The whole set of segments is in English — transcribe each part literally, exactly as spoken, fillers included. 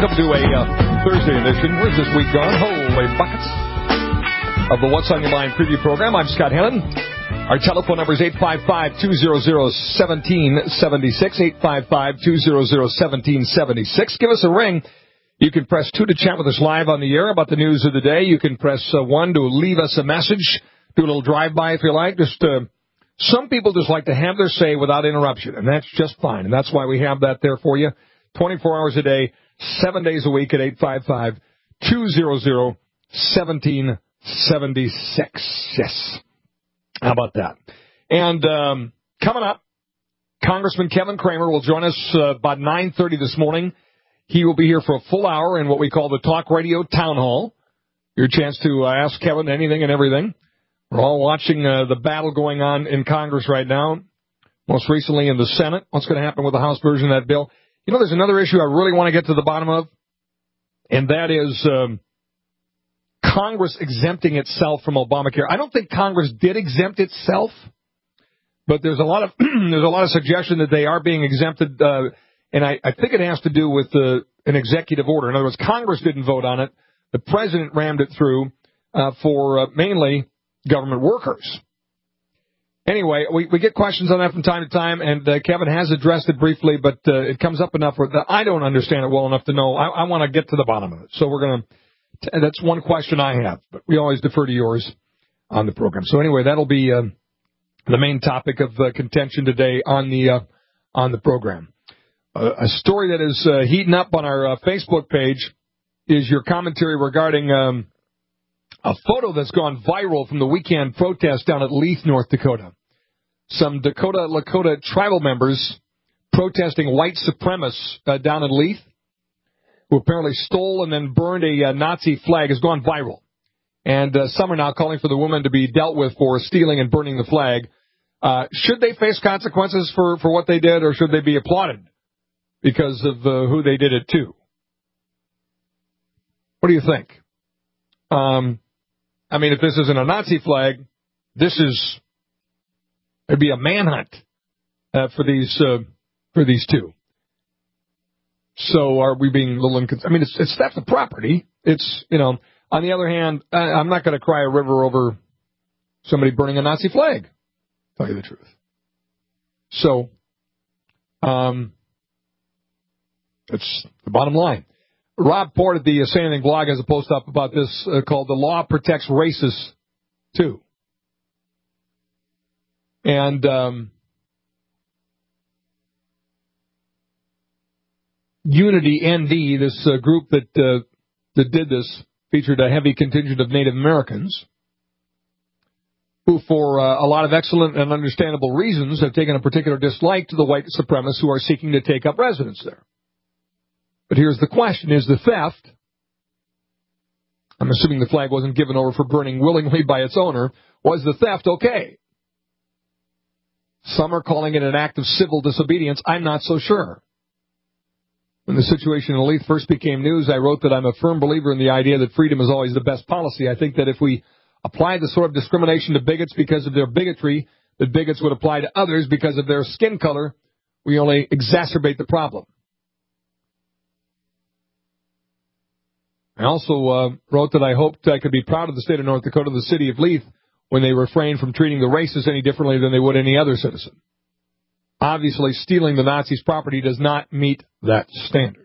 Welcome to a uh, Thursday edition. Where's this week gone? Holy buckets. Of the What's on Your Mind preview program. I'm Scott Hennon. Our telephone number is eight five five, two hundred, one seven seven six, eight five five, two hundred, one seven seven six. Give us a ring. You can press two to chat with us live on the air about the news of the day. You can press uh, one to leave us a message. Do a little drive-by if you like. Just uh, some people just like to have their say without interruption, and that's just fine. And that's why we have that there for you. twenty-four hours a day, seven days a week at eight five five, two hundred, one seven seven six. Yes. How about that? And um, coming up, Congressman Kevin Cramer will join us uh, about nine thirty this morning. He will be here for a full hour in what we call the Talk Radio Town Hall. Your chance to uh, ask Kevin anything and everything. We're all watching uh, the battle going on in Congress right now, most recently in the Senate. What's going to happen with the House version of that bill? You know, there's another issue I really want to get to the bottom of, and that is um, Congress exempting itself from Obamacare. I don't think Congress did exempt itself, but there's a lot of there's a lot of suggestion that they are being exempted, uh, and I, I think it has to do with uh, an executive order. In other words, Congress didn't vote on it. The president rammed it through uh, for uh, mainly government workers. Anyway, we, we get questions on that from time to time, and uh, Kevin has addressed it briefly, but uh, it comes up enough that I don't understand it well enough to know. I, I want to get to the bottom of it. So we're going to, that's one question I have, but we always defer to yours on the program. So anyway, that'll be uh, the main topic of uh, contention today on the uh, on the program. Uh, a story that is uh, heating up on our uh, Facebook page is your commentary regarding um, a photo that's gone viral from the weekend protest down at Leith, North Dakota. Some Dakota Lakota tribal members protesting white supremacists uh, down in Leith, who apparently stole and then burned a uh, Nazi flag, has gone viral. And uh, some are now calling for the woman to be dealt with for stealing and burning the flag. Uh, should they face consequences for, for what they did, or should they be applauded because of uh, who they did it to? What do you think? Um, I mean, if this isn't a Nazi flag, this is... There'd be a manhunt uh, for these uh, for these two. So are we being a little incons- I mean, it's, it's theft of property. It's, you know, on the other hand, I, I'm not going to cry a river over somebody burning a Nazi flag, to tell you the truth. So, um, it's the bottom line. Rob Port at the uh, Say Anything blog has a post up about this uh, called "The Law Protects Racists Too." And um, Unity N D, this uh, group that uh, that did this, featured a heavy contingent of Native Americans who, for uh, a lot of excellent and understandable reasons, have taken a particular dislike to the white supremacists who are seeking to take up residence there. But here's the question. Is the theft, I'm assuming the flag wasn't given over for burning willingly by its owner, was the theft okay? Some are calling it an act of civil disobedience. I'm not so sure. When the situation in Leith first became news, I wrote that I'm a firm believer in the idea that freedom is always the best policy. I think that if we apply the sort of discrimination to bigots because of their bigotry that bigots would apply to others because of their skin color, we only exacerbate the problem. I also uh, wrote that I hoped I could be proud of the state of North Dakota, the city of Leith, when they refrain from treating the racists any differently than they would any other citizen. Obviously, stealing the Nazis' property does not meet that standard.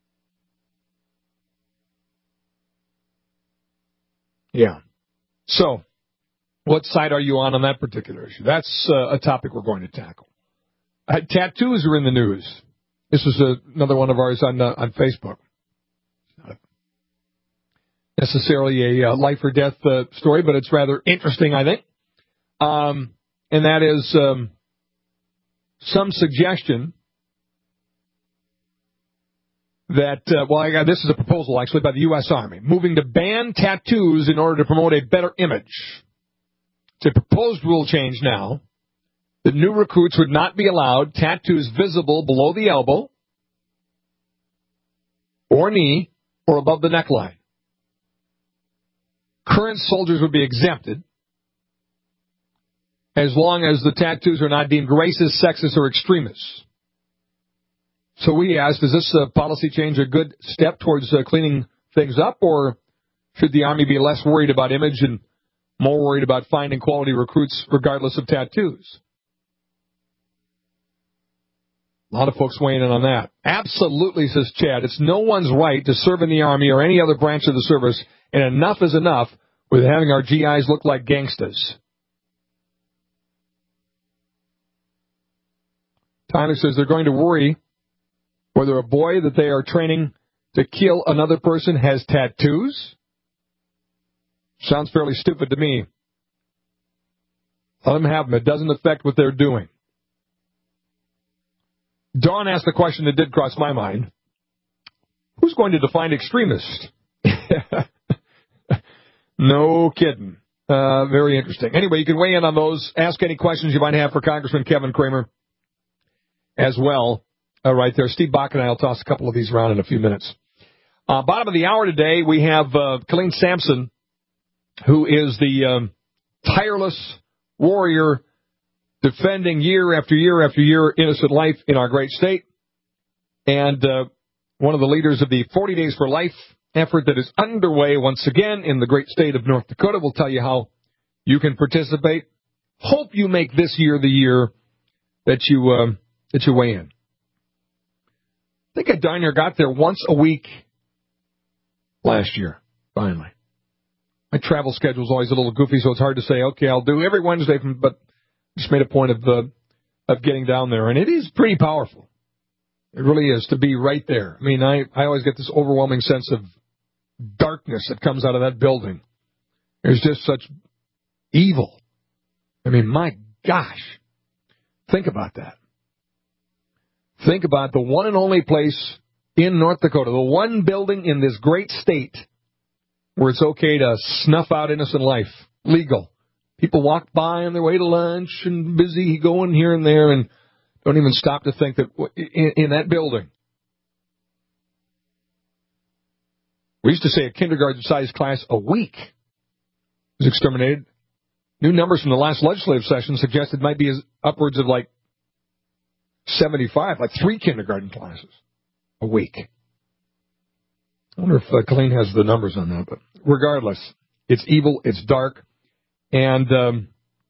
Yeah. So, what side are you on on that particular issue? That's uh, a topic we're going to tackle. Uh, tattoos are in the news. This is uh, another one of ours on uh, on Facebook. Not necessarily a uh, life or death uh, story, but it's rather interesting, I think. Um, and that is um, some suggestion that, uh, well, I got, this is a proposal, actually, by the U S Army, moving to ban tattoos in order to promote a better image. It's a proposed rule change now that new recruits would not be allowed tattoos visible below the elbow or knee or above the neckline. Current soldiers would be exempted as long as the tattoos are not deemed racist, sexist, or extremist. So we asked, is this uh, policy change a good step towards uh, cleaning things up, or should the Army be less worried about image and more worried about finding quality recruits regardless of tattoos? A lot of folks weighing in on that. Absolutely, says Chad. It's no one's right to serve in the Army or any other branch of the service, and enough is enough with having our G Is look like gangsters. Tyler says they're going to worry whether a boy that they are training to kill another person has tattoos. Sounds fairly stupid to me. Let them have them. It doesn't affect what they're doing. Dawn asked the question that did cross my mind. Who's going to define extremist? No kidding. Uh, very interesting. Anyway, you can weigh in on those. Ask any questions you might have for Congressman Kevin Cramer as well. Uh, right there. Steve Bach and I will toss a couple of these around in a few minutes. Uh, bottom of the hour today, we have uh, Colleen Sampson, who is the um, tireless warrior defending year after year after year innocent life in our great state, and uh, one of the leaders of the forty Days for Life effort that is underway once again in the great state of North Dakota. We'll tell you how you can participate. Hope you make this year the year that you um, that you weigh in. I think I darn near got there once a week last year, finally. My travel schedule is always a little goofy, so it's hard to say, okay, I'll do every Wednesday, from, but just made a point of uh, of getting down there. And it is pretty powerful. It really is, to be right there. I mean, I, I always get this overwhelming sense of darkness that comes out of that building. There's just such evil. I mean, my gosh. Think about that. Think about the one and only place in North Dakota, the one building in this great state where it's okay to snuff out innocent life. Legal. People walk by on their way to lunch and busy going here and there and don't even stop to think that in, in that building. We used to say a kindergarten-sized class a week was exterminated. New numbers from the last legislative session suggested might be as upwards of like seventy-five, like three kindergarten classes a week. I wonder if uh, Colleen has the numbers on that. But regardless, it's evil, it's dark, and um,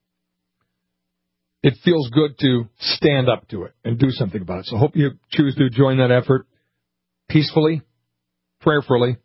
it feels good to stand up to it and do something about it. So I hope you choose to join that effort peacefully, prayerfully.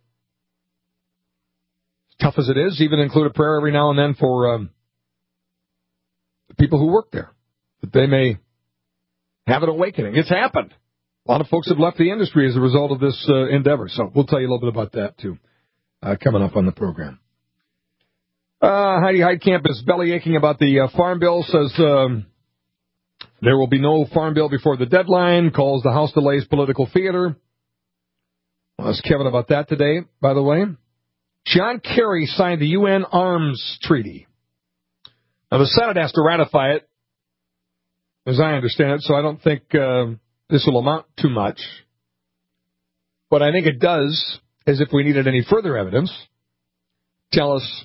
Tough as it is, even include a prayer every now and then for um, the people who work there, that they may have an awakening. It's happened. A lot of folks have left the industry as a result of this uh, endeavor. So we'll tell you a little bit about that, too, uh, coming up on the program. Uh, Heidi Heitkamp is belly aching about the uh, Farm Bill, says um, there will be no Farm Bill before the deadline, calls the House delays political theater. I'll ask Kevin about that today, by the way. John Kerry signed the U N Arms Treaty. Now, the Senate has to ratify it, as I understand it, so I don't think uh, this will amount to much. But I think it does, as if we needed any further evidence, tell us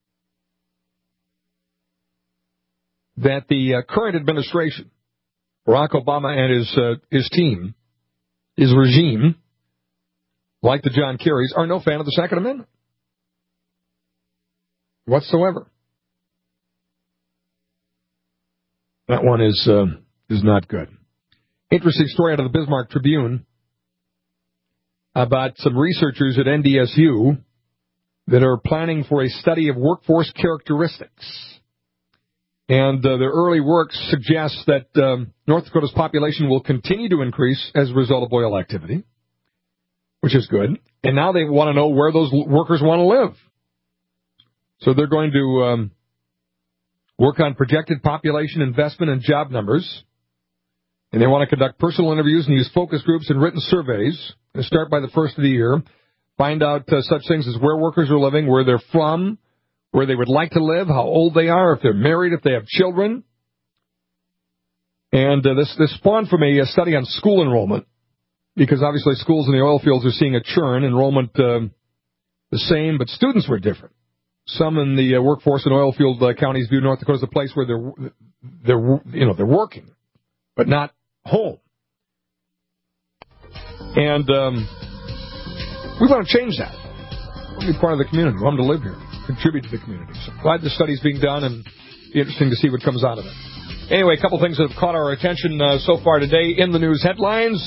that the uh, current administration, Barack Obama and his uh, his team, his regime, like the John Kerrys, are no fan of the Second Amendment whatsoever. That one is uh, is not good. Interesting story out of the Bismarck Tribune about some researchers at N D S U that are planning for a study of workforce characteristics. And uh, their early work suggests that um, North Dakota's population will continue to increase as a result of oil activity, which is good. And now they want to know where those workers want to live. So they're going to um, work on projected population investment and job numbers. And they want to conduct personal interviews and use focus groups and written surveys. They start by the first of the year. Find out uh, such things as where workers are living, where they're from, where they would like to live, how old they are, if they're married, if they have children. And uh, this, this spawned from a, a study on school enrollment, because obviously schools in the oil fields are seeing a churn, enrollment uh, the same, but students were different. Some in the uh, workforce in oil field uh, counties view North Dakota as a place where they're, they're, you know, they're working, but not home. And um, we want to change that. We want to be part of the community. We want to live here, contribute to the community. So glad the study's being done, and it'll be interesting to see what comes out of it. Anyway, a couple things that have caught our attention uh, so far today in the news headlines.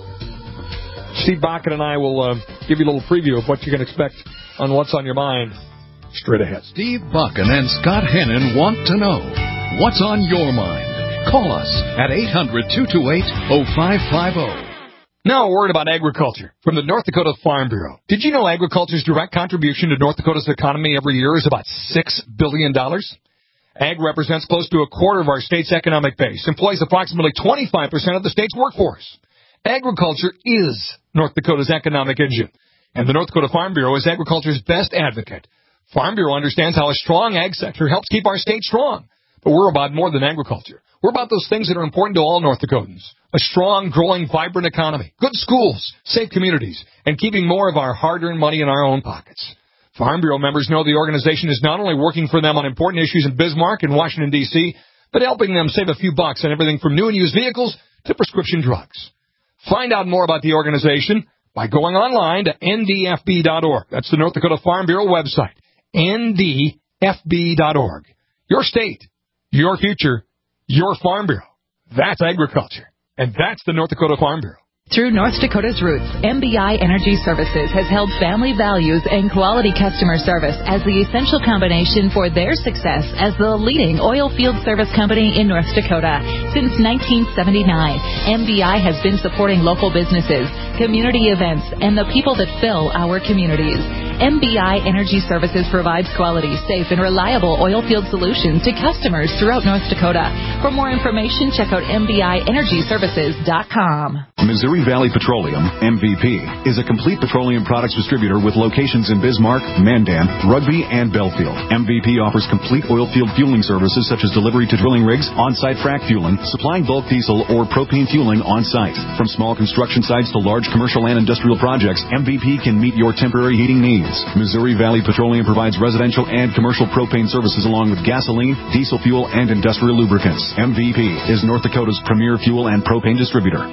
Steve Bakken and I will uh, give you a little preview of what you can expect on What's on Your Mind straight ahead. Steve Bakken and Scott Hennon want to know what's on your mind. Call us at eight hundred, two two eight, oh five five oh. Now a word about agriculture from the North Dakota Farm Bureau. Did you know agriculture's direct contribution to North Dakota's economy every year is about six billion dollars? Ag represents close to a quarter of our state's economic base, employs approximately twenty-five percent of the state's workforce. Agriculture is North Dakota's economic engine, and the North Dakota Farm Bureau is agriculture's best advocate. Farm Bureau understands how a strong ag sector helps keep our state strong. But we're about more than agriculture. We're about those things that are important to all North Dakotans. A strong, growing, vibrant economy, good schools, safe communities, and keeping more of our hard-earned money in our own pockets. Farm Bureau members know the organization is not only working for them on important issues in Bismarck and Washington, D C, but helping them save a few bucks on everything from new and used vehicles to prescription drugs. Find out more about the organization by going online to N D F B dot org. That's the North Dakota Farm Bureau website, N D F B dot org. Your state, your future, your Farm Bureau. That's agriculture. And that's the North Dakota Farm Bureau. Through North Dakota's roots, M B I Energy Services has held family values and quality customer service as the essential combination for their success as the leading oil field service company in North Dakota. Since nineteen seventy-nine, M B I has been supporting local businesses, community events, and the people that fill our communities. M B I Energy Services provides quality, safe, and reliable oil field solutions to customers throughout North Dakota. For more information, check out M B I energy services dot com. Missouri Valley Petroleum, M V P, is a complete petroleum products distributor with locations in Bismarck, Mandan, Rugby, and Belfield. M V P offers complete oil field fueling services such as delivery to drilling rigs, on-site frac fueling, supplying bulk diesel or propane fueling on-site. From small construction sites to large commercial and industrial projects, M V P can meet your temporary heating needs. Missouri Valley Petroleum provides residential and commercial propane services along with gasoline, diesel fuel, and industrial lubricants. M V P is North Dakota's premier fuel and propane distributor.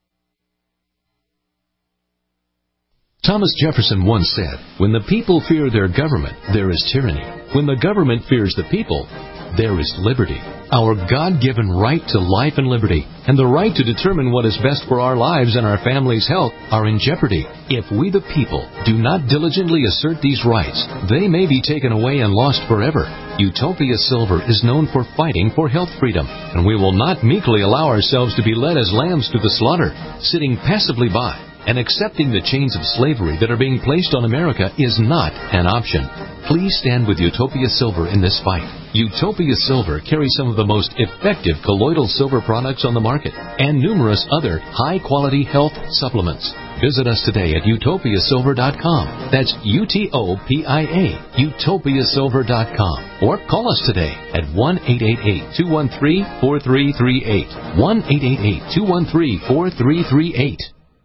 Thomas Jefferson once said, "When the people fear their government, there is tyranny. When the government fears the people, there is liberty." Our God-given right to life and liberty and the right to determine what is best for our lives and our family's health are in jeopardy. If we the people do not diligently assert these rights, they may be taken away and lost forever. Utopia Silver is known for fighting for health freedom, and we will not meekly allow ourselves to be led as lambs to the slaughter, sitting passively by. And accepting the chains of slavery that are being placed on America is not an option. Please stand with Utopia Silver in this fight. Utopia Silver carries some of the most effective colloidal silver products on the market and numerous other high-quality health supplements. Visit us today at utopia silver dot com. That's U T O P I A, utopia silver dot com. Or call us today at one eight eight eight, two one three, four three three eight. one eight eight eight, two one three, four three three eight.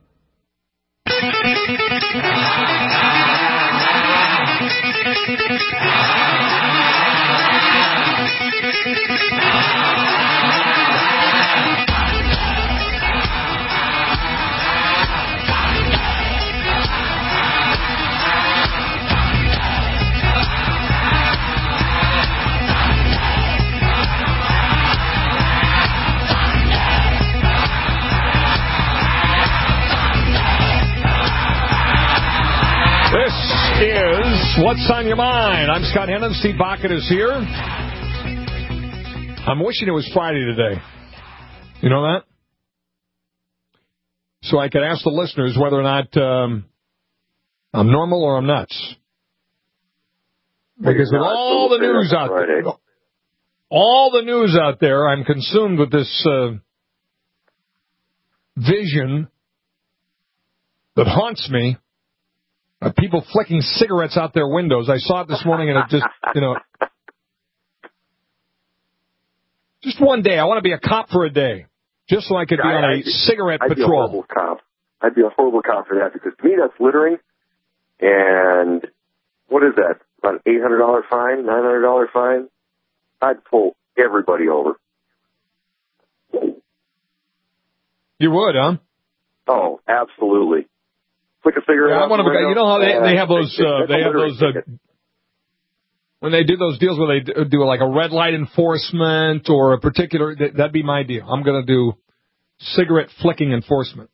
Is What's on Your Mind? I'm Scott Hennon. Steve Bakken is here. I'm wishing it was Friday today. You know that? So I could ask the listeners whether or not um, I'm normal or I'm nuts. Because with all the news out there, all the news out there, I'm consumed with this uh, vision that haunts me. Uh, people flicking cigarettes out their windows. I saw it this morning, and it just, you know, just one day. I want to be a cop for a day, just so I could be on a I'd cigarette be, I'd patrol. I'd be a horrible cop. I'd be a horrible cop for that, because to me that's littering. And what is that? About an eight hundred dollars fine, nine hundred dollars fine? I'd pull everybody over. You would, huh? Oh, absolutely. Flick a cigarette. Yeah, I want to. You know how they they have those uh, they have those uh, when they do those deals where they do like a red light enforcement or a particular. That'd be my deal. I'm going to do cigarette flicking enforcement.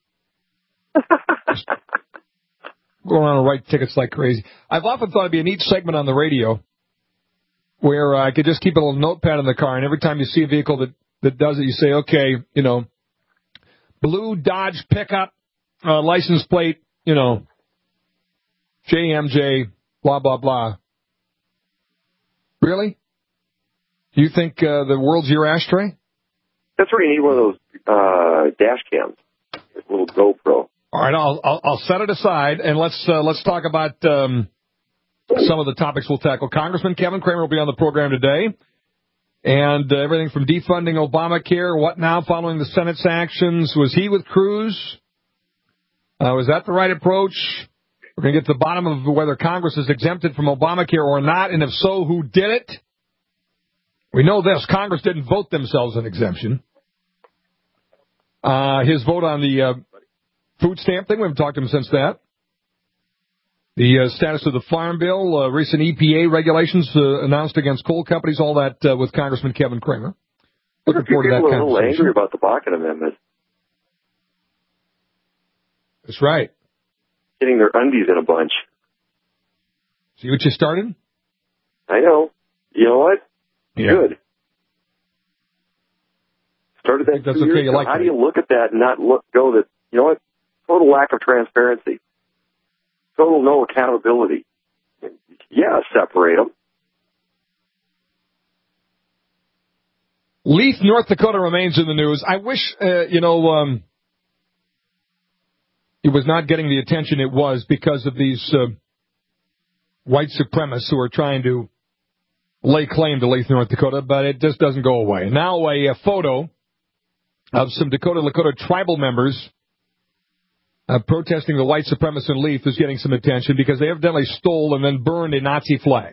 Going around and write tickets like crazy. I've often thought it'd be a neat segment on the radio where uh, I could just keep a little notepad in the car, and every time you see a vehicle that, that does it, you say, okay, you know, blue Dodge pickup, uh, license plate, you know, J M J, blah, blah, blah. Really? You think uh, the world's your ashtray? That's where you need one of those uh, dash cams, a little GoPro. All right, I'll, I'll I'll set it aside, and let's uh, let's talk about um, some of the topics we'll tackle. Congressman Kevin Cramer will be on the program today, and uh, everything from defunding Obamacare, what now following the Senate's actions. Was he with Cruz? Uh, was that the right approach? We're going to get to the bottom of whether Congress is exempted from Obamacare or not, and if so, who did it? We know this. Congress didn't vote themselves an exemption. Uh, his vote on the uh, food stamp thing, we haven't talked to him since that. The uh, status of the Farm Bill, uh, recent E P A regulations uh, announced against coal companies, all that uh, with Congressman Kevin Cramer. Looking forward to that conversation. People are a little conversation. angry about the Bakken Amendment. That's right. Getting their undies in a bunch. See what you started? I know. You know what? Yeah. Good. Started that that's two okay. years You ago. like How that. do you look at that and not look, go that, you know what? Total lack of transparency. Total no accountability. Yeah, separate them. Leith, North Dakota remains in the news. I wish, uh, you know, um, it was not getting the attention it was because of these uh, white supremacists who are trying to lay claim to Leith, North Dakota, but it just doesn't go away. Now a, a photo of some Dakota Lakota tribal members uh, protesting the white supremacists in Leith is getting some attention because they evidently stole and then burned a Nazi flag,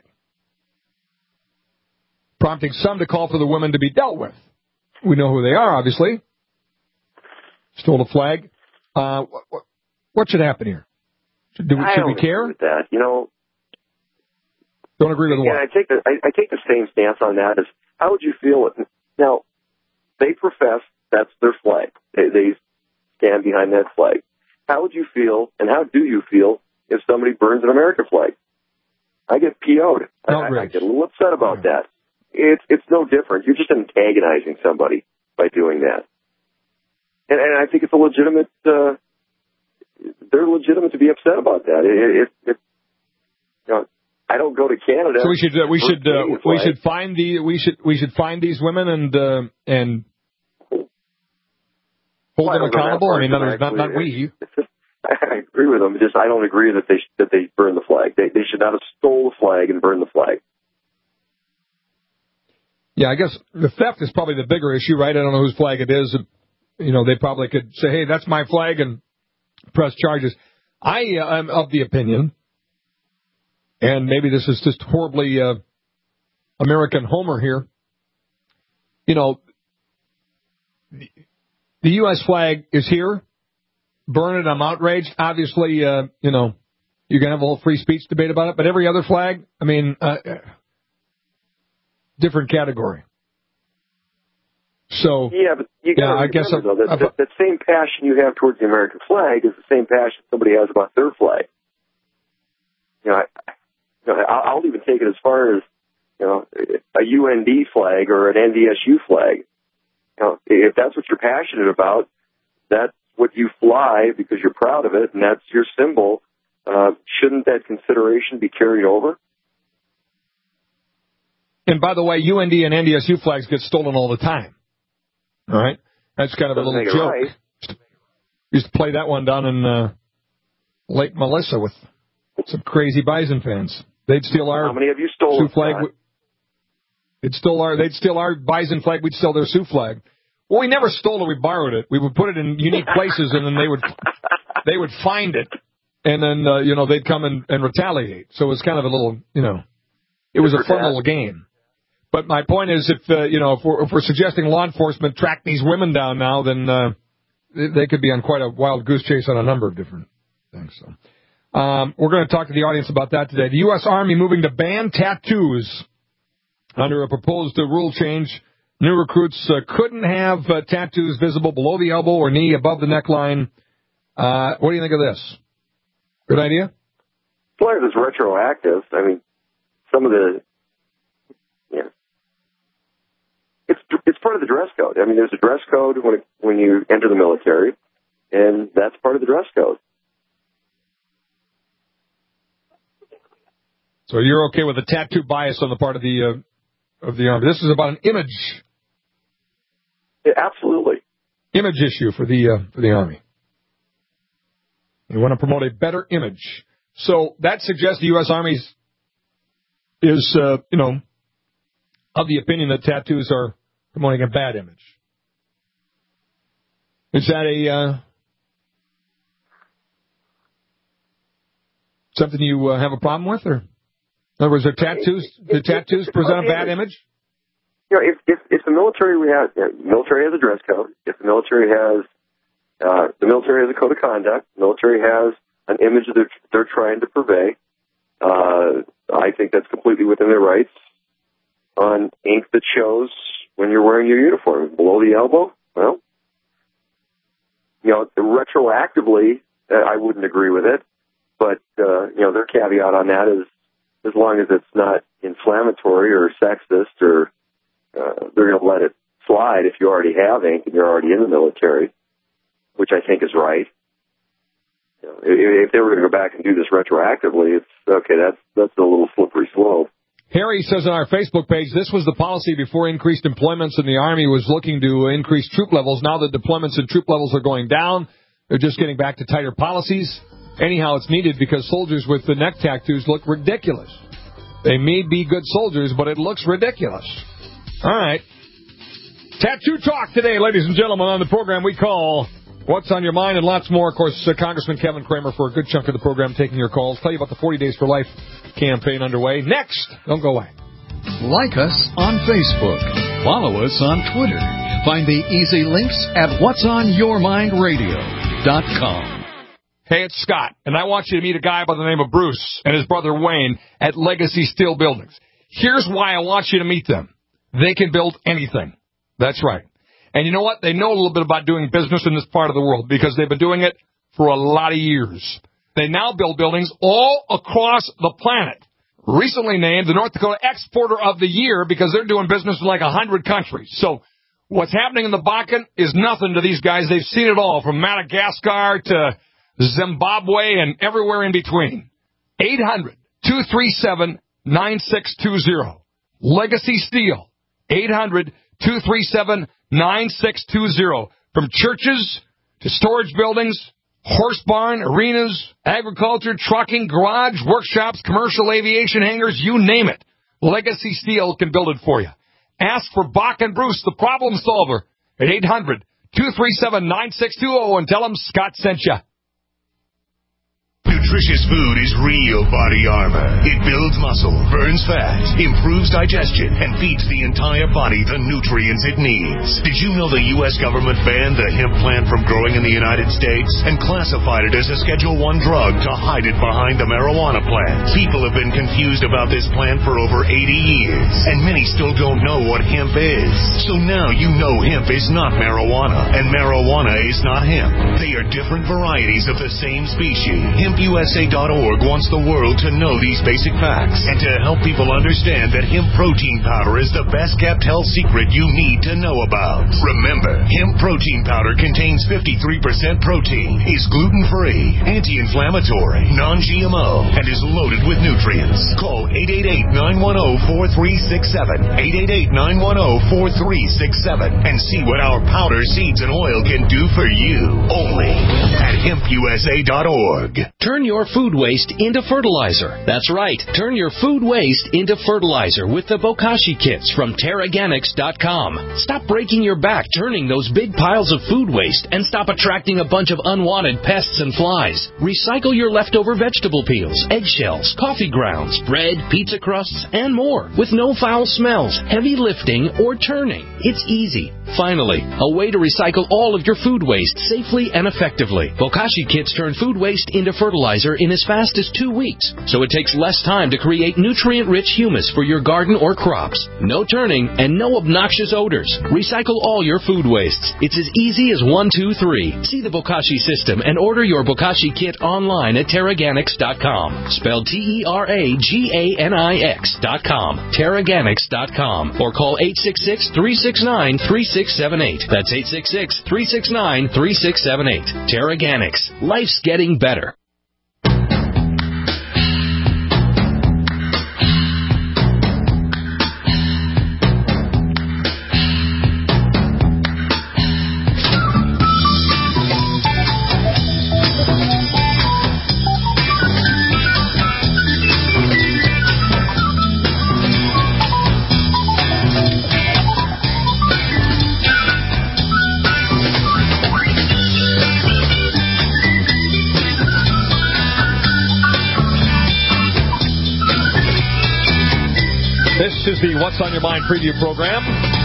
prompting some to call for the women to be dealt with. We know who they are, obviously. Stole a flag. Uh, what, what should happen here? Should, do, I should don't we care? agree with that. You know, Don't agree with yeah, what? I take the I, I take the same stance on that. As how would you feel? It, now, they profess that's their flag. They, they stand behind that flag. How would you feel, and how do you feel if somebody burns an American flag? I get P O'd. I, I get a little upset about yeah. that. It's it's no different. You're just antagonizing somebody by doing that. And, and I think it's a legitimate. Uh, they're legitimate to be upset about that. It, it, it, you know, I don't go to Canada. So we should uh, we should uh, we should find the we should we should find these women and uh, and hold well, them accountable. I mean, not, not not we. I agree with them. Just I don't agree that they sh- that they burn the flag. They they should not have stole the flag and burned the flag. Yeah, I guess the theft is probably the bigger issue, right? I don't know whose flag it is. You know, they probably could say, "Hey, that's my flag," and press charges. I uh, am of the opinion, and maybe this is just horribly uh, American Homer here. You know, the, the U S flag is here. Burn it. I'm outraged. Obviously, uh, you know, you can have a whole free speech debate about it, but every other flag, I mean, uh, different category. So yeah, but you got to yeah, I guess though, that, that, that same passion you have towards the American flag is the same passion somebody has about their flag. You know, I, you know, I'll even take it as far as you know a U N D flag or an N D S U flag. You know, if that's what you're passionate about, that's what you fly because you're proud of it, and that's your symbol. Uh, shouldn't that consideration be carried over? And by the way, U N D and N D S U flags get stolen all the time. All right? That's kind of a little joke. Right. Used to play that one down in uh, Lake Melissa with some crazy Bison fans. They'd steal our How many of you stole Sioux flag. They'd steal our, they'd steal our Bison flag. We'd steal their Sioux flag. Well, we never stole it. We borrowed it. We would put it in unique places, and then they would they would find it, and then uh, you know they'd come and, and retaliate. So it was kind of a little, you know, it was a fun little game. But my point is, if uh, you know, if we're, if we're suggesting law enforcement track these women down now, then uh, they could be on quite a wild goose chase on a number of different things. So, um, we're going to talk to the audience about that today. The U S Army moving to ban tattoos under a proposed uh, rule change. New recruits uh, couldn't have uh, tattoos visible below the elbow or knee, above the neckline. Uh, what do you think of this? Good idea? As long as it's retroactive, I mean, some of the, yeah, it's it's part of the dress code. I mean, there's a dress code when it, when you enter the military, and that's part of the dress code. So you're okay with a tattoo bias on the part of the uh, of the Army? This is about an image. Yeah, absolutely. Image issue for the uh, for the Army. You want to promote a better image. So that suggests the U S Army is, uh, you know, of the opinion that tattoos are promoting a bad image. Is that a uh, something you uh, have a problem with, or in other words, are tattoos do tattoos present a bad image? You know, if if, if the military we have uh, military has a dress code, if the military has uh, the military has a code of conduct, the military has an image that they're, they're trying to purvey, uh, I think that's completely within their rights. On ink that shows when you're wearing your uniform below the elbow, well, you know, retroactively, uh, I wouldn't agree with it, but uh, you know, their caveat on that is as long as it's not inflammatory or sexist, or uh, they're going to let it slide if you already have ink and you're already in the military, which I think is right. You know, if, if they were going to go back and do this retroactively, it's okay. That's that's a little slippery slope. Harry says on our Facebook page, this was the policy before increased deployments, and the Army was looking to increase troop levels. Now that deployments and troop levels are going down, they're just getting back to tighter policies. Anyhow, it's needed because soldiers with the neck tattoos look ridiculous. They may be good soldiers, but it looks ridiculous. All right. Tattoo talk today, ladies and gentlemen, on the program we call What's on Your Mind, and lots more. Of course, uh, Congressman Kevin Cramer for a good chunk of the program taking your calls. Tell you about the forty Days for Life campaign underway. Next, don't go away. Like us on Facebook. Follow us on Twitter. Find the easy links at whats on your mind radio dot com. Hey, it's Scott, and I want you to meet a guy by the name of Bruce and his brother Wayne at Legacy Steel Buildings. Here's why I want you to meet them. They can build anything. That's right. And you know what? They know a little bit about doing business in this part of the world because they've been doing it for a lot of years. They now build buildings all across the planet. Recently named the North Dakota Exporter of the Year because they're doing business in like one hundred countries. So what's happening in the Bakken is nothing to these guys. They've seen it all, from Madagascar to Zimbabwe and everywhere in between. eight hundred, two three seven, nine six two zero. Legacy Steel. eight hundred, two three seven, nine six two zero. From churches to storage buildings, horse barn, arenas, agriculture, trucking, garage, workshops, commercial aviation hangars, you name it. Legacy Steel can build it for you. Ask for Bach and Bruce, the problem solver, at eight hundred, two three seven, nine six two zero and tell them Scott sent you. Nutritious food is real body armor. It builds muscle, burns fat, improves digestion, and feeds the entire body the nutrients it needs. Did you know the U S government banned the hemp plant from growing in the United States and classified it as a Schedule one drug to hide it behind the marijuana plant? People have been confused about this plant for over eighty years, and many still don't know what hemp is. So now you know hemp is not marijuana, and marijuana is not hemp. They are different varieties of the same species. hemp u s a dot org wants the world to know these basic facts and to help people understand that hemp protein powder is the best kept health secret you need to know about. Remember, hemp protein powder contains fifty-three percent protein, is gluten-free, anti-inflammatory, non-G M O, and is loaded with nutrients. Call eight eight eight, nine one zero, four three six seven, eight eight eight, nine one zero, four three six seven, and see what our powder, seeds, and oil can do for you. Only at hemp u s a dot org. Turn your your food waste into fertilizer. That's right. Turn your food waste into fertilizer with the Bokashi kits from Terraganics dot com. Stop breaking your back turning those big piles of food waste and stop attracting a bunch of unwanted pests and flies. Recycle your leftover vegetable peels, eggshells, coffee grounds, bread, pizza crusts, and more with no foul smells, heavy lifting, or turning. It's easy. Finally, a way to recycle all of your food waste safely and effectively. Bokashi kits turn food waste into fertilizer in as fast as two weeks, so it takes less time to create nutrient-rich humus for your garden or crops. No turning and no obnoxious odors. Recycle all your food wastes. It's as easy as one, two, three. See the Bokashi system and order your Bokashi kit online at Terraganics dot com. Spelled T E R A G A N I X dot com. Terraganics dot com. Or call eight six six, three six nine, three six seven eight. That's eight six six, three six nine, three six seven eight. Terraganics. Life's getting better. This is the What's on Your Mind preview program.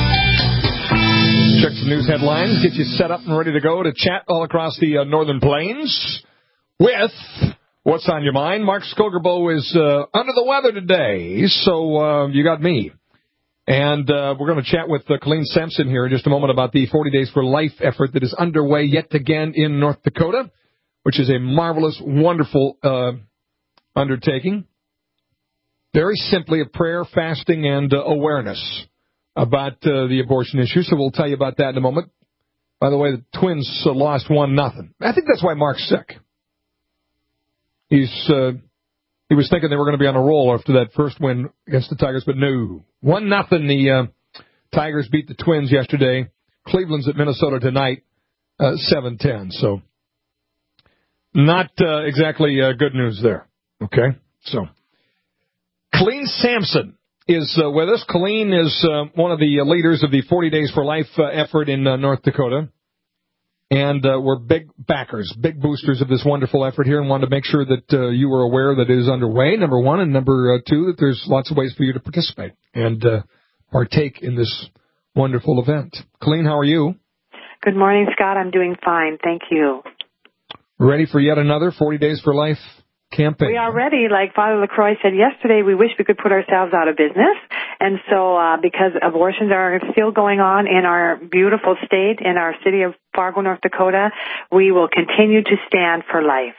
Check some news headlines, get you set up and ready to go to chat all across the uh, Northern Plains with What's on Your Mind. Mark Skogerbo is uh, under the weather today, so uh, you got me. And uh, we're going to chat with uh, Colleen Sampson here in just a moment about the forty Days for Life effort that is underway yet again in North Dakota, which is a marvelous, wonderful uh, undertaking. Very simply, a prayer, fasting, and uh, awareness about uh, the abortion issue. So we'll tell you about that in a moment. By the way, the Twins uh, lost one nothing. I think that's why Mark's sick. He's uh, he was thinking they were going to be on a roll after that first win against the Tigers, but no, one nothing. The uh, Tigers beat the Twins yesterday. Cleveland's at Minnesota tonight, uh, seven ten. So not uh, exactly uh, good news there. Okay, so. Colleen Sampson is uh, with us. Colleen is uh, one of the leaders of the forty Days for Life uh, effort in uh, North Dakota. And uh, we're big backers, big boosters of this wonderful effort here and wanted to make sure that uh, you were aware that it is underway, number one. And number uh, two, that there's lots of ways for you to participate and uh, partake in this wonderful event. Colleen, how are you? Good morning, Scott. I'm doing fine. Thank you. Ready for yet another forty Days for Life campaign? We are ready. Like Father LaCroix said yesterday, we wish we could put ourselves out of business. And so uh, because abortions are still going on in our beautiful state, in our city of Fargo, North Dakota, we will continue to stand for life.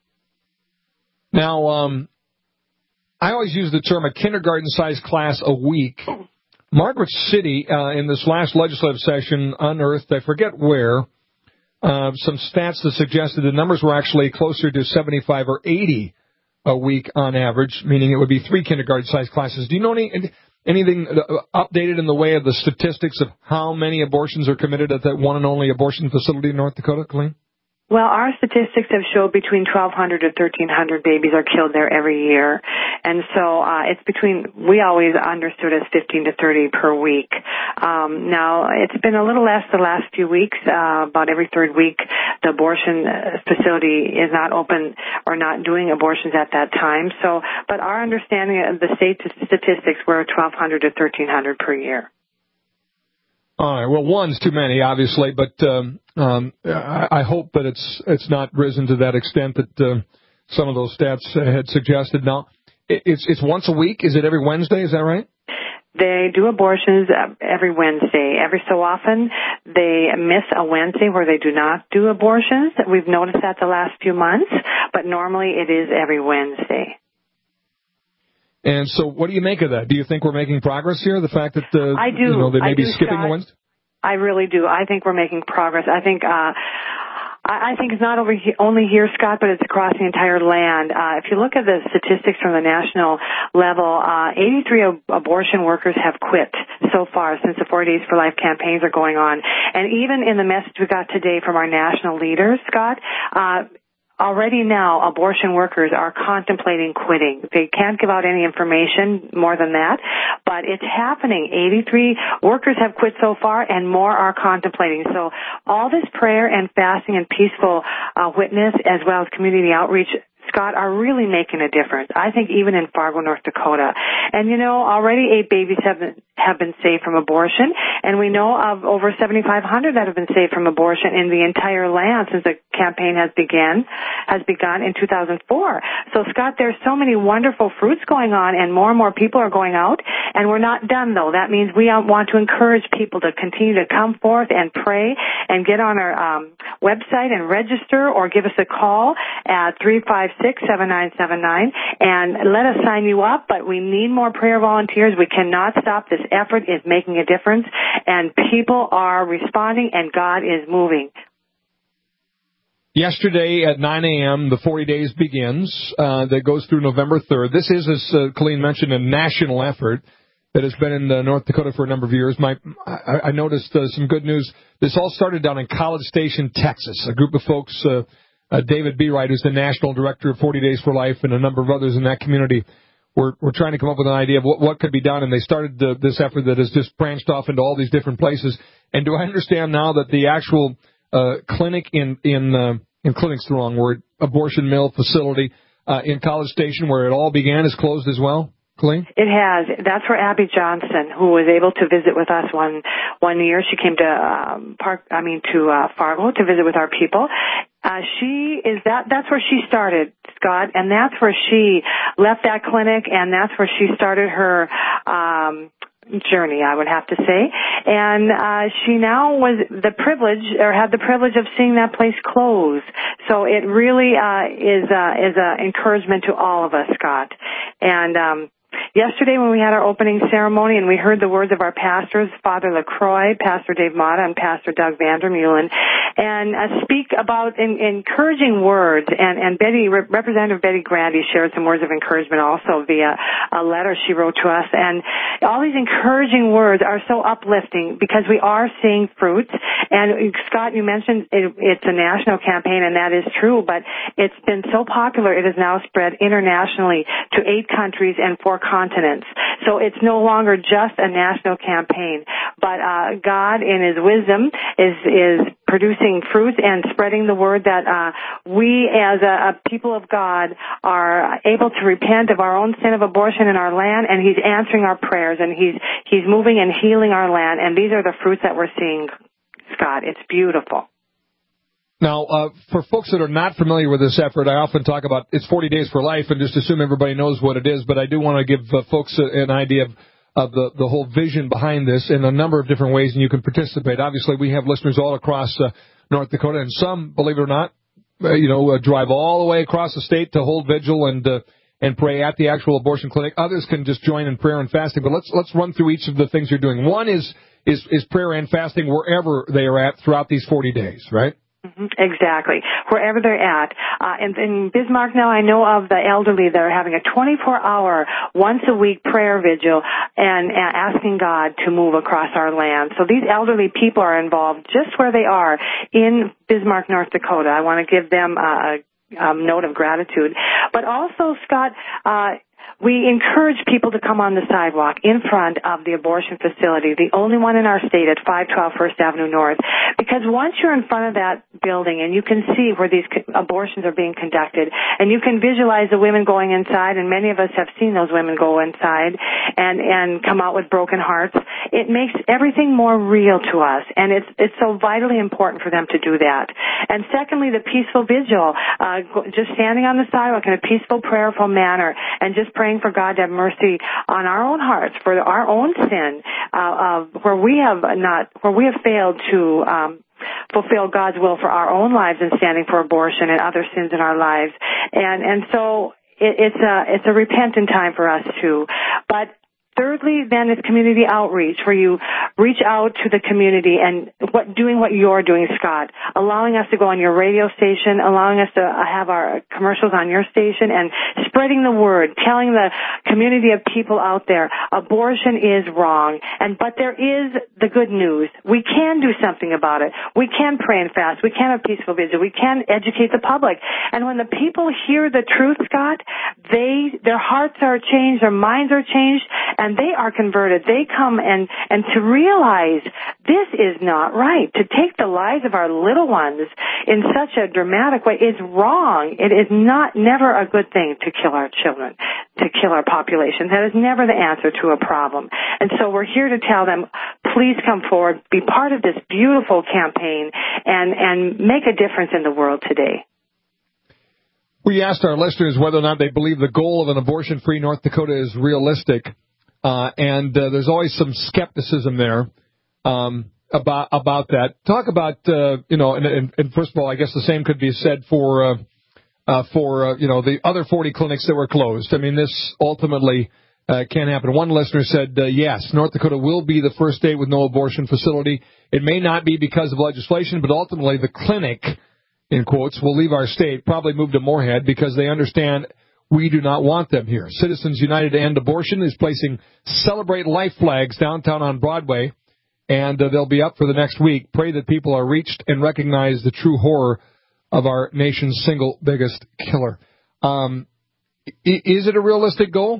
Now, um, I always use the term a kindergarten-sized class a week. Margaret City, uh, in this last legislative session, unearthed, I forget where, Uh, some stats that suggested the numbers were actually closer to seventy-five or eighty a week on average, meaning it would be three kindergarten-sized classes. Do you know any anything updated in the way of the statistics of how many abortions are committed at that one and only abortion facility in North Dakota, Colleen? Well, our statistics have showed between twelve hundred to thirteen hundred babies are killed there every year. And so uh, it's between, we always understood as fifteen to thirty per week. Um, now, it's been a little less the last few weeks. Uh, about every third week, the abortion facility is not open or not doing abortions at that time. So, but our understanding of the state statistics were twelve hundred to thirteen hundred per year. All right. Well, one's too many, obviously, but um, um, I, I hope that it's it's not risen to that extent that uh, some of those stats had suggested. Now, it's it's once a week. Is it every Wednesday? Is that right? They do abortions every Wednesday. Every so often, they miss a Wednesday where they do not do abortions. We've noticed that the last few months, but normally it is every Wednesday. And so what do you make of that? Do you think we're making progress here, the fact that uh, I do. You know, they may I be do, skipping Scott. a Wednesday? I really do. I think we're making progress. I think uh, I, I think it's not over he- only here, Scott, but it's across the entire land. Uh, if you look at the statistics from the national level, uh, eighty-three ab- abortion workers have quit so far since the forty Days for Life campaigns are going on. And even in the message we got today from our national leaders, Scott, uh, already now abortion workers are contemplating quitting. They can't give out any information more than that, but it's happening. eighty-three workers have quit so far, and more are contemplating. So all this prayer and fasting and peaceful uh, witness, as well as community outreach, Scott, are really making a difference. I think even in Fargo, North Dakota. And, you know, already eight babies have been, have been saved from abortion, and we know of over seventy-five hundred that have been saved from abortion in the entire land since the campaign has begun, has begun in two thousand four. So, Scott, there's so many wonderful fruits going on, and more and more people are going out, and we're not done, though. That means we want to encourage people to continue to come forth and pray and get on our um, website and register, or give us a call at three five six, seven nine seven nine and let us sign you up. But we need more prayer volunteers. We cannot stop. This effort is making a difference, and people are responding, and God is moving. Yesterday at nine a.m., the forty days begins. Uh, that goes through November third. This is, as uh, Colleen mentioned, a national effort that has been in uh, North Dakota for a number of years. My, I, I noticed uh, some good news. This all started down in College Station, Texas. A group of folks, uh, uh, David B. Wright, who's the national director of forty days for Life, and a number of others in that community, were, were trying to come up with an idea of what, what could be done, and they started uh, this effort that has just branched off into all these different places. And do I understand now that the actual uh, clinic in in uh, in clinic's the wrong word, abortion mill facility uh, in College Station, where it all began, is closed as well? Colleen? It has. That's where Abby Johnson, who was able to visit with us one one year, she came to um, Park. I mean to uh, Fargo to visit with our people. Uh, she is that. That's where she started, Scott, and that's where she left that clinic, and that's where she started her um, journey, I would have to say. And uh, she now was the privilege, or had the privilege of seeing that place close. So it really uh, is uh, is an encouragement to all of us, Scott. And um, yesterday when we had our opening ceremony and we heard the words of our pastors, Father LaCroix, Pastor Dave Mata, and Pastor Doug Vandermeulen, and uh, speak about in, encouraging words, and, and Betty, Re- Representative Betty Grandy shared some words of encouragement also via a letter she wrote to us, and all these encouraging words are so uplifting because we are seeing fruits. And Scott, you mentioned it, it's a national campaign, and that is true, but it's been so popular it has now spread internationally to eight countries and four continents. So it's no longer just a national campaign, but uh, God in His wisdom is is producing fruits and spreading the word that uh, we as a, a people of God are able to repent of our own sin of abortion in our land, and He's answering our prayers, and He's He's moving and healing our land, and these are the fruits that we're seeing, Scott. It's beautiful. Now, uh, for folks that are not familiar with this effort, I often talk about it's forty days for life and just assume everybody knows what it is, but I do want to give uh, folks an idea of, of the, the whole vision behind this in a number of different ways, and you can participate. Obviously, we have listeners all across uh, North Dakota, and some, believe it or not, uh, you know, uh, drive all the way across the state to hold vigil and uh, and pray at the actual abortion clinic. Others can just join in prayer and fasting, but let's let's run through each of the things you're doing. One is is, is prayer and fasting wherever they are at throughout these forty days, right? Mm-hmm. Exactly, wherever they're at. Uh, and in Bismarck now, I know of the elderly that are having a twenty-four hour, once-a-week prayer vigil and uh, asking God to move across our land. So these elderly people are involved just where they are in Bismarck, North Dakota. I want to give them a, a um, note of gratitude. But also, Scott, uh, we encourage people to come on the sidewalk in front of the abortion facility, the only one in our state at five twelve First Avenue North, because once you're in front of that building and you can see where these abortions are being conducted, and you can visualize the women going inside, and many of us have seen those women go inside and, and come out with broken hearts, it makes everything more real to us, and it's it's so vitally important for them to do that. And secondly, the peaceful vigil, uh, just standing on the sidewalk in a peaceful, prayerful manner, and just praying for God to have mercy on our own hearts for our own sin, uh, of where we have not, where we have failed to um, fulfill God's will for our own lives in standing for abortion and other sins in our lives, and and so it, it's a it's a repentant time for us too. But thirdly, then, is community outreach, where you reach out to the community and what doing what you're doing, Scott, allowing us to go on your radio station, allowing us to have our commercials on your station, and spreading the word, telling the community of people out there abortion is wrong. And but there is the good news. We can do something about it. We can pray and fast. We can have peaceful vigil. We can educate the public. And when the people hear the truth, Scott, they their hearts are changed, their minds are changed, and they are converted. They come and and to realize this is not right. To take the lives of our little ones in such a dramatic way is wrong. It is not never a good thing to kill our children, to kill our population. That is never the answer to a problem. And so we're here to tell them, please come forward, be part of this beautiful campaign, and and make a difference in the world today. We asked our listeners whether or not they believe the goal of an abortion-free North Dakota is realistic, uh, and uh, there's always some skepticism there um, about about that. Talk about, uh, you know, and, and, and first of all, I guess the same could be said for, uh, uh, for uh, you know, the other forty clinics that were closed. I mean, this ultimately uh, can happen. One listener said, uh, yes, North Dakota will be the first state with no abortion facility. It may not be because of legislation, but ultimately the clinic, in quotes, will leave our state, probably move to Moorhead because they understand we do not want them here. Citizens United to End Abortion is placing Celebrate Life flags downtown on Broadway, and uh, they'll be up for the next week. Pray that people are reached and recognize the true horror of our nation's single biggest killer. Um, is it a realistic goal?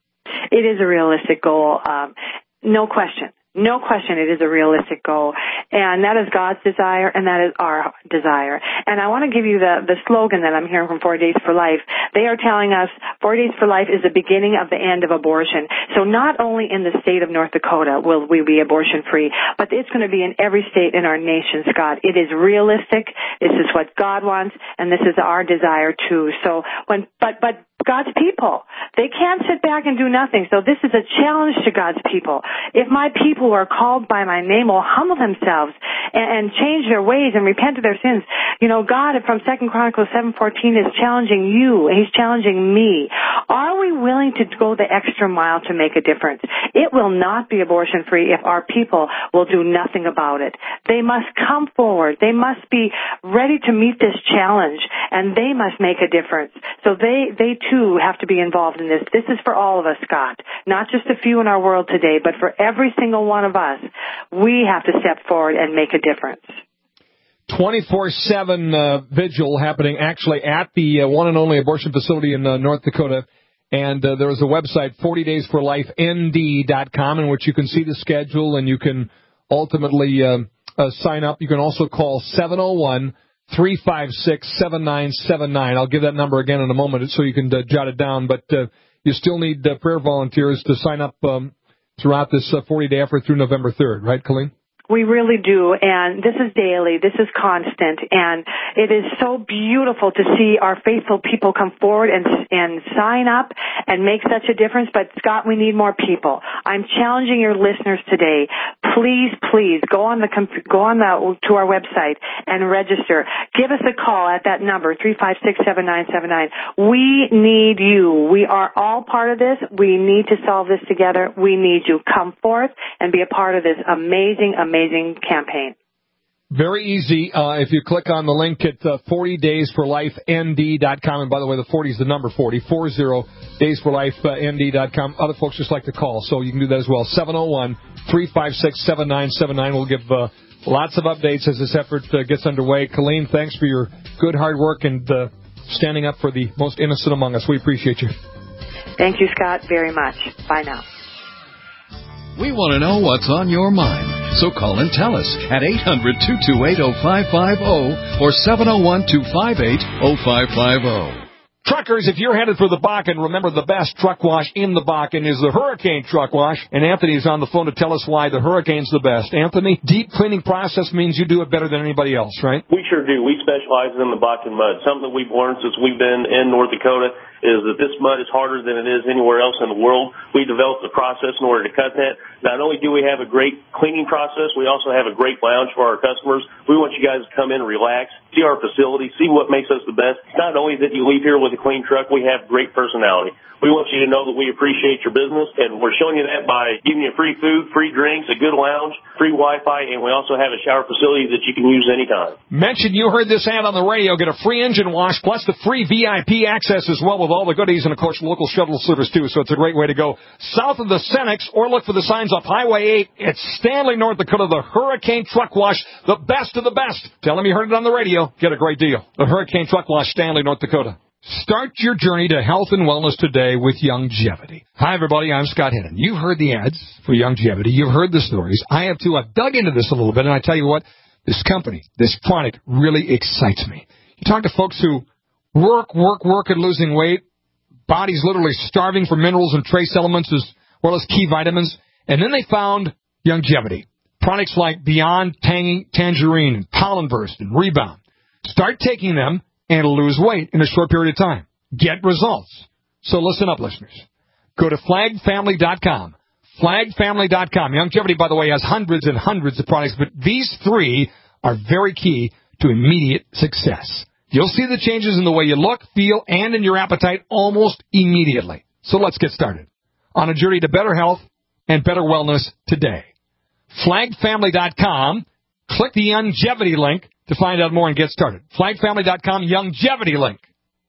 It is a realistic goal. Um, no question. No question it is a realistic goal. And that is God's desire, and that is our desire. And I want to give you the, the slogan that I'm hearing from Four Days for Life. They are telling us Four Days for Life is the beginning of the end of abortion. So not only in the state of North Dakota will we be abortion-free, but it's going to be in every state in our nation, Scott. It is realistic. This is what God wants, and this is our desire, too. So when, but, but, God's people, they can't sit back and do nothing. So this is a challenge to God's people. If my people who are called by my name will humble themselves and, and change their ways and repent of their sins, you know, God from Second Chronicles seven fourteen is challenging you, and He's challenging me. Are we willing to go the extra mile to make a difference? It will not be abortion-free if our people will do nothing about it. They must come forward. They must be ready to meet this challenge, and they must make a difference. So they, they too have to be involved in this. This is for all of us, Scott, not just a few in our world today, but for every single one of us. We have to step forward and make a difference. twenty-four seven uh, vigil happening actually at the uh, one and only abortion facility in uh, North Dakota. And uh, there is a website, forty days for life N D dot com, in which you can see the schedule and you can ultimately uh, uh, sign up. You can also call seven oh one, three five six, seven nine seven nine. I'll give that number again in a moment so you can uh, jot it down. But uh, you still need uh, prayer volunteers to sign up um, throughout this uh, forty-day effort through November third, right, Colleen? We really do, and this is daily, this is constant, and it is so beautiful to see our faithful people come forward and and sign up and make such a difference. But, Scott, we need more people. I'm challenging your listeners today. Please, please, go on the go on the to our website and register. Give us a call at that number, three five six, seven nine seven nine. We need you. We are all part of this. We need to solve this together. We need you. Come forth and be a part of this amazing, amazing Amazing campaign. Very easy. Uh, if you click on the link at uh, forty days for life N D dot com, and by the way, the forty is the number forty, forty days for life N D dot com. Other folks just like to call, so you can do that as well. seven oh one, three five six, seven nine seven nine. We'll give uh, lots of updates as this effort uh, gets underway. Colleen, thanks for your good hard work and uh, standing up for the most innocent among us. We appreciate you. Thank you, Scott, very much. Bye now. We want to know what's on your mind, so call and tell us at eight hundred, two two eight, oh five five oh or seven oh one, two five eight, oh five five oh. Truckers, if you're headed for the Bakken, remember the best truck wash in the Bakken is the Hurricane Truck Wash. And Anthony's on the phone to tell us why the Hurricane's the best. Anthony, deep cleaning process means you do it better than anybody else, right? We sure do. We specialize in the Bakken mud. Something that we've learned since we've been in North Dakota is that this mud is harder than it is anywhere else in the world. We developed a process in order to cut that. Not only do we have a great cleaning process, we also have a great lounge for our customers. We want you guys to come in and relax, see our facility, see what makes us the best. Not only that you leave here with a clean truck. We have great personality. We want you to know that we appreciate your business, and we're showing you that by giving you free food, free drinks, a good lounge, free Wi-Fi, and we also have a shower facility that you can use anytime. Mention you heard this ad on the radio. Get a free engine wash, plus the free V I P access as well with all the goodies, and, of course, local shuttle service, too, so it's a great way to go. South of the Cenex, or look for the signs up Highway eight. It's Stanley, North Dakota, the Hurricane Truck Wash, the best of the best. Tell them you heard it on the radio. Get a great deal. The Hurricane Truck Wash, Stanley, North Dakota. Start your journey to health and wellness today with Youngevity. Hi, everybody. I'm Scott Hennon. You've heard the ads for Youngevity. You've heard the stories. I have, too. I've dug into this a little bit, and I tell you what, this company, this product really excites me. You talk to folks who work, work, work at losing weight, bodies literally starving for minerals and trace elements as well as key vitamins, and then they found Youngevity. Products like Beyond Tangy, Tangerine, and Pollen Burst, and Rebound. Start taking them and lose weight in a short period of time. Get results. So listen up, listeners. Go to flag family dot com. flag family dot com. Youngevity, by the way, has hundreds and hundreds of products, but these three are very key to immediate success. You'll see the changes in the way you look, feel, and in your appetite almost immediately. So let's get started on a journey to better health and better wellness today. flag family dot com. Click the Youngevity link to find out more and get started. flag family dot com, Youngevity link.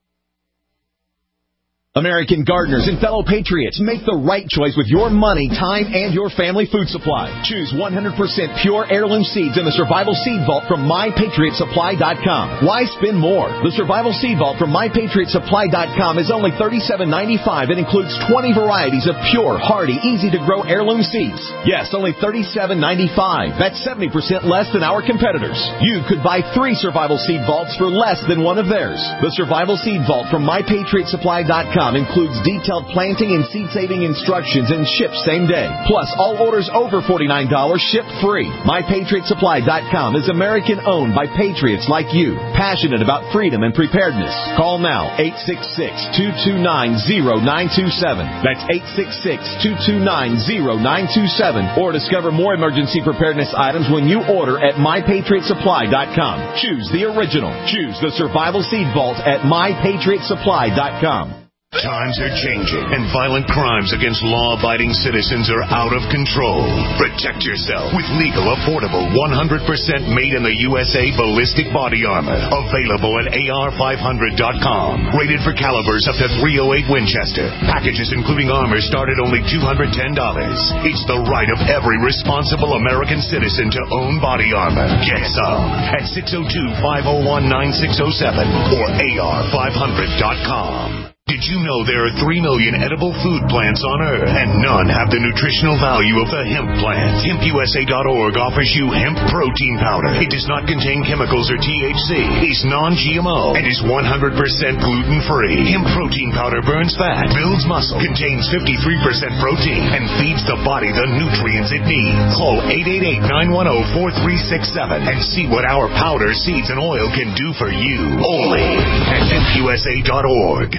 American gardeners and fellow patriots, make the right choice with your money, time, and your family food supply. Choose one hundred percent pure heirloom seeds in the Survival Seed Vault from my patriot supply dot com. Why spend more? The Survival Seed Vault from my patriot supply dot com is only thirty-seven ninety-five and includes twenty varieties of pure, hardy, easy-to-grow heirloom seeds. Yes, only thirty-seven ninety-five. That's seventy percent less than our competitors. You could buy three Survival Seed Vaults for less than one of theirs. The Survival Seed Vault from my patriot supply dot com includes detailed planting and seed-saving instructions and ships same day. Plus, all orders over forty-nine dollars ship free. my patriot supply dot com is American-owned by patriots like you, passionate about freedom and preparedness. Call now, eight six six, two two nine, zero nine two seven. That's eight six six, two two nine, zero nine two seven. Or discover more emergency preparedness items when you order at my patriot supply dot com. Choose the original. Choose the Survival Seed Vault at my patriot supply dot com. Times are changing, and violent crimes against law-abiding citizens are out of control. Protect yourself with legal, affordable, one hundred percent made in the U S A ballistic body armor. Available at A R five hundred dot com. Rated for calibers up to three oh eight Winchester. Packages including armor start at only two hundred ten dollars. It's the right of every responsible American citizen to own body armor. Get some at six oh two, five oh one, nine six oh seven or A R five hundred dot com. Did you know there are three million edible food plants on Earth, and none have the nutritional value of the hemp plant? hemp U S A dot org offers you hemp protein powder. It does not contain chemicals or T H C, is non G M O, and is one hundred percent gluten-free. Hemp protein powder burns fat, builds muscle, contains fifty-three percent protein, and feeds the body the nutrients it needs. Call eight eight eight, nine one zero, four three six seven and see what our powder, seeds, and oil can do for you. Only at hemp U S A dot org.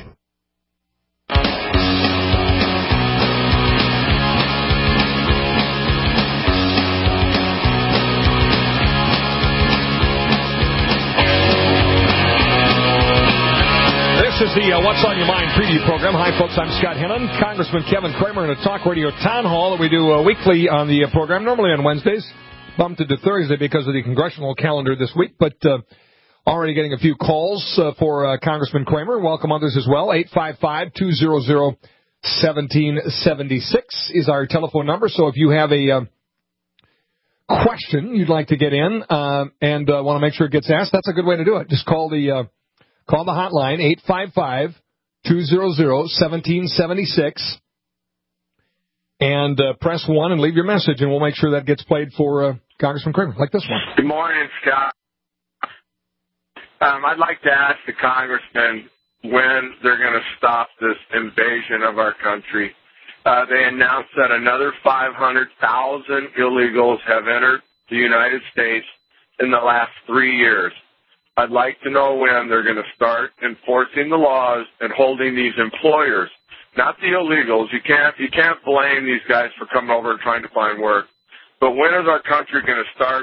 This is the uh, What's on Your Mind preview program. Hi, folks. I'm Scott Hennon. Congressman Kevin Cramer in a talk radio town hall that we do uh, weekly on the uh, program, normally on Wednesdays. Bumped it to Thursday because of the congressional calendar this week, but uh, already getting a few calls uh, for uh, Congressman Cramer. Welcome others as well. eight five five, two hundred, one seven seven six is our telephone number. So if you have a uh, question you'd like to get in uh, and uh, want to make sure it gets asked, that's a good way to do it. Just call the... Uh, Call the hotline, eight five five, two hundred, one seven seven six, and uh, press one and leave your message, and we'll make sure that gets played for uh, Congressman Cramer, like this one. Good morning, Scott. Um, I'd like to ask the congressman when they're going to stop this invasion of our country. Uh, they announced that another five hundred thousand illegals have entered the United States in the last three years. I'd like to know when they're going to start enforcing the laws and holding these employers, not the illegals. You can't you can't blame these guys for coming over and trying to find work. But when is our country going to start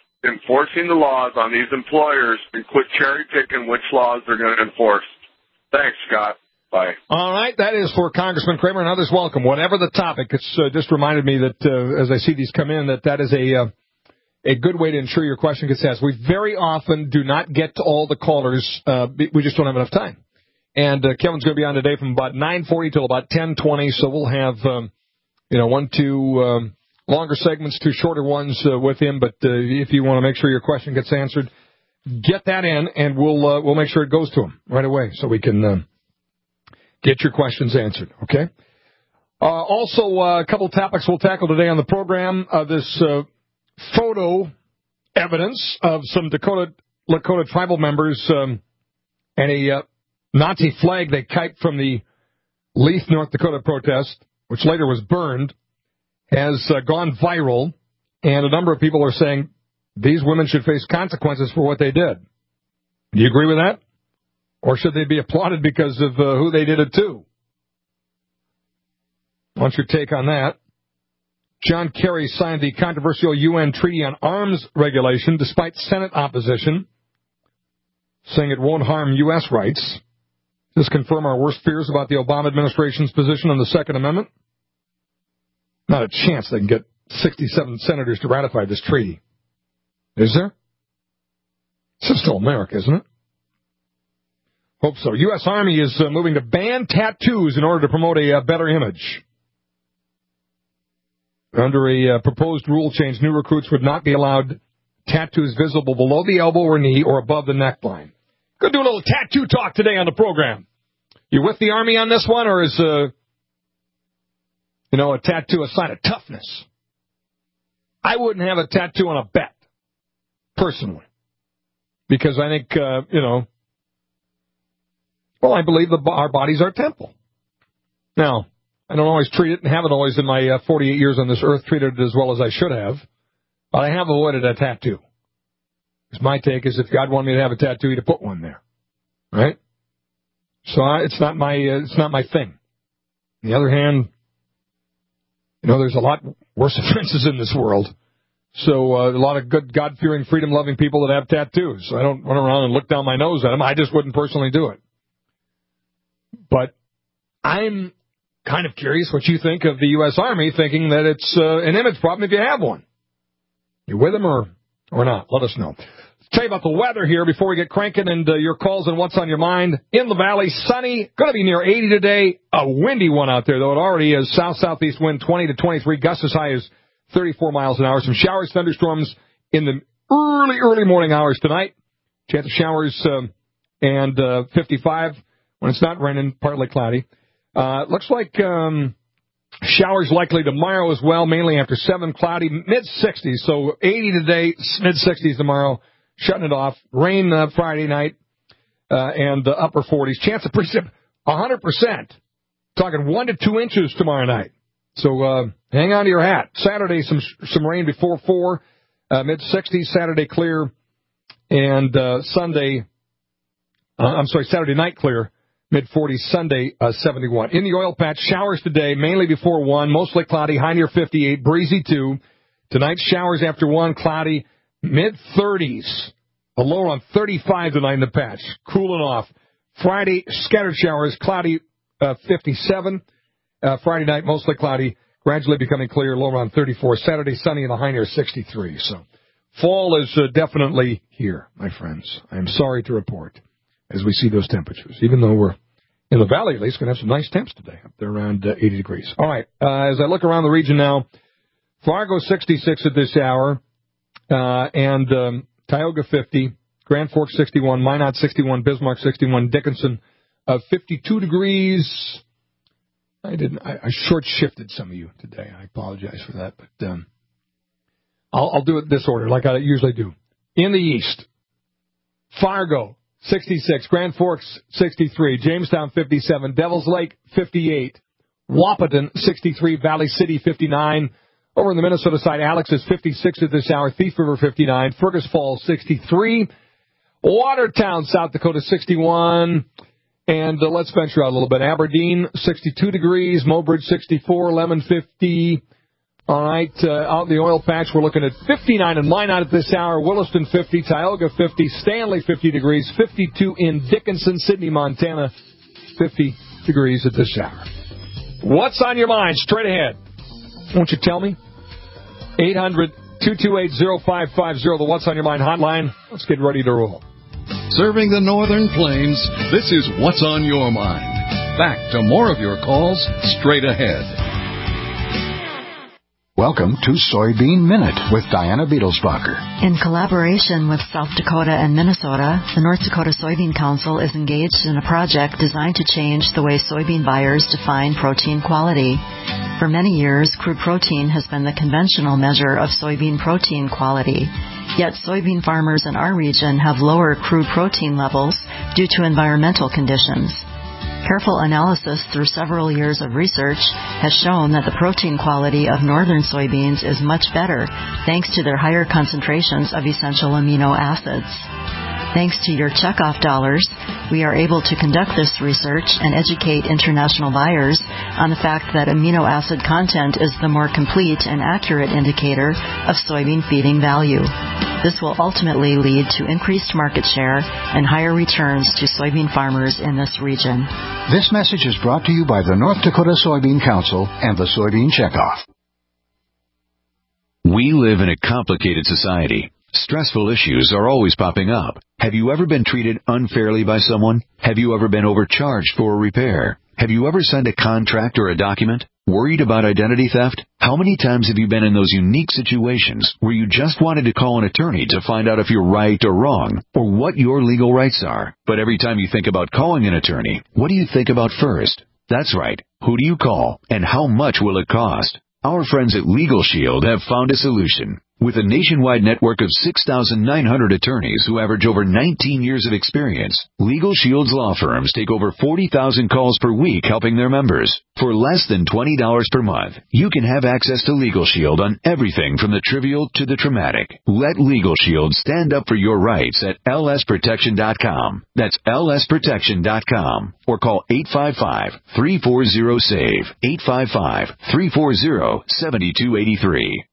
enforcing the laws on these employers and quit cherry picking which laws they're going to enforce? Thanks, Scott. Bye. All right, that is for Congressman Kramer and others. Welcome. Whatever the topic, it's uh, just reminded me that uh, as I see these come in, that that is a uh, a good way to ensure your question gets asked. We very often do not get to all the callers. Uh, we just don't have enough time. And uh, Kevin's going to be on today from about nine forty till about ten twenty, so we'll have um, you know one, two um, longer segments, two shorter ones uh, with him. But uh, if you want to make sure your question gets answered, get that in, and we'll uh, we'll make sure it goes to him right away so we can. Uh, Get your questions answered, okay? Uh, also, uh, a couple of topics we'll tackle today on the program. Uh, this uh, photo evidence of some Dakota Lakota tribal members um, and a uh, Nazi flag they kiped from the Leith, North Dakota protest, which later was burned, has uh, gone viral, and a number of people are saying these women should face consequences for what they did. Do you agree with that? Or should they be applauded because of uh, who they did it to? What's your take on that? John Kerry signed the controversial U N Treaty on Arms Regulation despite Senate opposition, saying it won't harm U S rights. Does this confirm our worst fears about the Obama administration's position on the Second Amendment? Not a chance they can get sixty-seven senators to ratify this treaty. Is there? This is still America, isn't it? Hope so. U S. Army is uh, moving to ban tattoos in order to promote a uh, better image. Under a uh, proposed rule change, new recruits would not be allowed tattoos visible below the elbow or knee or above the neckline. Gonna do a little tattoo talk today on the program. You with the Army on this one, or is, uh, you know, a tattoo a sign of toughness? I wouldn't have a tattoo on a bet, personally, because I think, uh, you know, well, I believe the, our bodies are a temple. Now, I don't always treat it and haven't always in my uh, forty-eight years on this earth treated it as well as I should have, but I have avoided a tattoo. Because my take is if God wanted me to have a tattoo, he'd have put one there, right? So I, it's not my uh, it's not my thing. On the other hand, you know, there's a lot worse offenses in this world. So uh, a lot of good, God-fearing, freedom-loving people that have tattoos. So I don't run around and look down my nose at them. I just wouldn't personally do it. But I'm kind of curious what you think of the U S. Army, thinking that it's uh, an image problem if you have one. You with them or, or not? Let us know. Let's tell you about the weather here before we get cranking and uh, your calls and what's on your mind. In the valley, sunny, going to be near eighty today. A windy one out there, though it already is. South-southeast wind twenty to twenty-three, gusts as high as thirty-four miles an hour. Some showers, thunderstorms in the early, early morning hours tonight. Chance of showers um, and uh, fifty-five. When it's not raining, partly cloudy. Uh, looks like um, showers likely tomorrow as well, mainly after seven, cloudy, mid-sixties. So eighty today, mid-sixties tomorrow, shutting it off. Rain uh, Friday night uh, and the upper forties. Chance of precip, one hundred percent. Talking one to two inches tomorrow night. So uh, hang on to your hat. Saturday, some some rain before four, uh, mid-sixties. Saturday clear, and uh, Sunday, uh, I'm sorry, Saturday night clear. mid-forties, Sunday, uh, seventy-one. In the oil patch, showers today, mainly before one, mostly cloudy, high near fifty-eight, breezy two. Tonight, showers after one, cloudy, mid-thirties. A low on thirty-five tonight in the patch, cooling off. Friday, scattered showers, cloudy, uh, fifty-seven. Uh, Friday night, mostly cloudy, gradually becoming clear, low around thirty-four. Saturday, sunny, and the high near sixty-three. So, fall is uh, definitely here, my friends. I am sorry to report, as we see those temperatures, even though we're in the valley, at least, going to have some nice temps today, up there around uh, eighty degrees. All right, uh, as I look around the region now, Fargo sixty-six at this hour, uh, and um, Tioga fifty, Grand Forks sixty-one, Minot sixty-one, Bismarck sixty-one, Dickinson uh, fifty-two degrees. I didn't. I, I short-shifted some of you today. I apologize for that, but um, I'll, I'll do it this order, like I usually do. In the east, Fargo sixty-six, Grand Forks sixty-three, Jamestown fifty-seven, Devils Lake fifty-eight, Wahpeton sixty-three, Valley City fifty-nine. Over on the Minnesota side, Alex is fifty-six at this hour, Thief River fifty-nine, Fergus Falls sixty-three, Watertown, South Dakota sixty-one, and uh, let's venture out a little bit. Aberdeen sixty-two degrees, Mobridge sixty-four, Lemon fifty. All right, uh, out in the oil patch, we're looking at fifty-nine in Minot at this hour, Williston fifty, Tioga fifty, Stanley fifty degrees, fifty-two in Dickinson, Sydney, Montana, fifty degrees at this hour. What's on your mind? Straight ahead. Won't you tell me? eight hundred, two two eight, oh five five oh, the What's on Your Mind hotline. Let's get ready to roll. Serving the Northern Plains, this is What's on Your Mind. Back to more of your calls straight ahead. Welcome to Soybean Minute with Diana Beetlesbacher. In collaboration with South Dakota and Minnesota, the North Dakota Soybean Council is engaged in a project designed to change the way soybean buyers define protein quality. For many years, crude protein has been the conventional measure of soybean protein quality. Yet soybean farmers in our region have lower crude protein levels due to environmental conditions. Careful analysis through several years of research has shown that the protein quality of northern soybeans is much better thanks to their higher concentrations of essential amino acids. Thanks to your checkoff dollars, we are able to conduct this research and educate international buyers on the fact that amino acid content is the more complete and accurate indicator of soybean feeding value. This will ultimately lead to increased market share and higher returns to soybean farmers in this region. This message is brought to you by the North Dakota Soybean Council and the Soybean Checkoff. We live in a complicated society. Stressful issues are always popping up. Have you ever been treated unfairly by someone? Have you ever been overcharged for a repair? Have you ever signed a contract or a document? Worried about identity theft? How many times have you been in those unique situations where you just wanted to call an attorney to find out if you're right or wrong, or what your legal rights are? But every time you think about calling an attorney, what do you think about first? That's right. Who do you call, and how much will it cost? Our friends at Legal Shield have found a solution. With a nationwide network of six thousand nine hundred attorneys who average over nineteen years of experience, Legal Shield's law firms take over forty thousand calls per week helping their members. For less than twenty dollars per month, you can have access to Legal Shield on everything from the trivial to the traumatic. Let Legal Shield stand up for your rights at L S protection dot com. That's L S protection dot com. Or call eight five five, three four zero, S A V E, eight five five, three four zero, seven two eight three.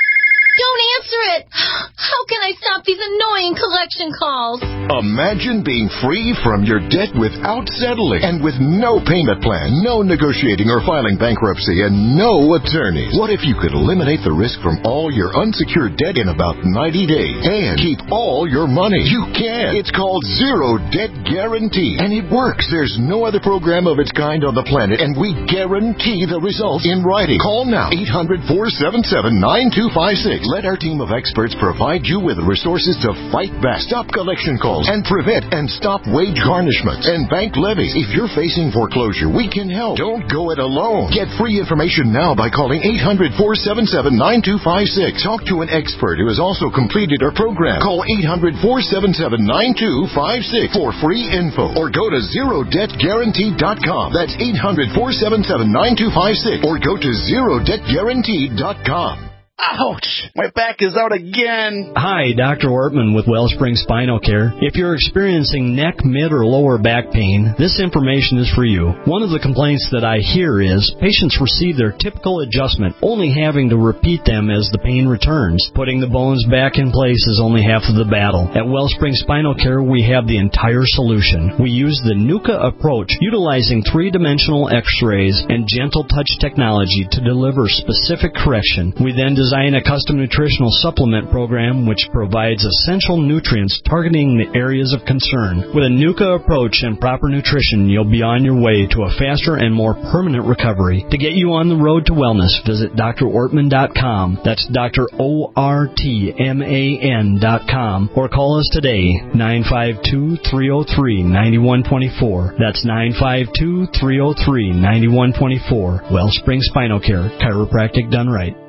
Don't answer it! How can I stop these annoying collection calls? Imagine being free from your debt without settling and with no payment plan, no negotiating or filing bankruptcy, and no attorneys. What if you could eliminate the risk from all your unsecured debt in about ninety days and keep all your money? You can. It's called Zero Debt Guarantee, and it works. There's no other program of its kind on the planet, and we guarantee the results in writing. Call now, eight hundred, four seven seven, nine two five six. Let our team of experts provide you with the resources to fight back, stop collection calls, and prevent and stop wage garnishments and bank levies. If you're facing foreclosure, we can help. Don't go it alone. Get free information now by calling eight hundred, four seven seven, nine two five six. Talk to an expert who has also completed our program. Call eight hundred, four seven seven, nine two five six for free info or go to zero debt guarantee dot com. That's eight hundred, four seven seven, nine two five six or go to zero debt guarantee dot com. Ouch! My back is out again. Hi, Doctor Ortman with Wellspring Spinal Care. If you're experiencing neck, mid, or lower back pain, this information is for you. One of the complaints that I hear is patients receive their typical adjustment, only having to repeat them as the pain returns. Putting the bones back in place is only half of the battle. At Wellspring Spinal Care, we have the entire solution. We use the NUCA approach, utilizing three-dimensional x-rays and gentle touch technology to deliver specific correction. We then design a custom nutritional supplement program which provides essential nutrients targeting the areas of concern. With a NUCA approach and proper nutrition, you'll be on your way to a faster and more permanent recovery. To get you on the road to wellness, visit D R ortman dot com. That's Doctor O R T M A N dot com. Or call us today, nine five two, three oh three, nine one two four. That's nine five two, three oh three, nine one two four. Wellspring Spinal Care, chiropractic done right.